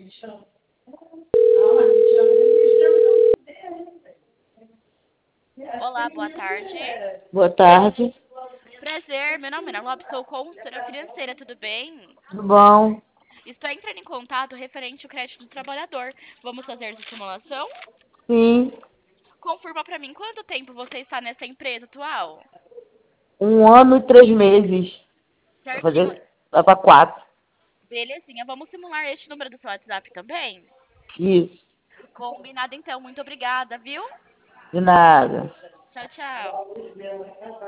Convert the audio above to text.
Olá, boa tarde. Boa tarde. Prazer, meu nome é Ana Lopes, sou consultora financeira, tudo bem? Tudo bom? Estou entrando em contato referente ao crédito do trabalhador. Vamos fazer essa simulação? Sim. Confirma para mim quanto tempo você está nessa empresa atual? 1 ano e 3 meses. Certinho. Vai pra 4. Belezinha, vamos simular este número do seu WhatsApp também? Isso. Combinado então, muito obrigada, viu? De nada. Tchau, tchau.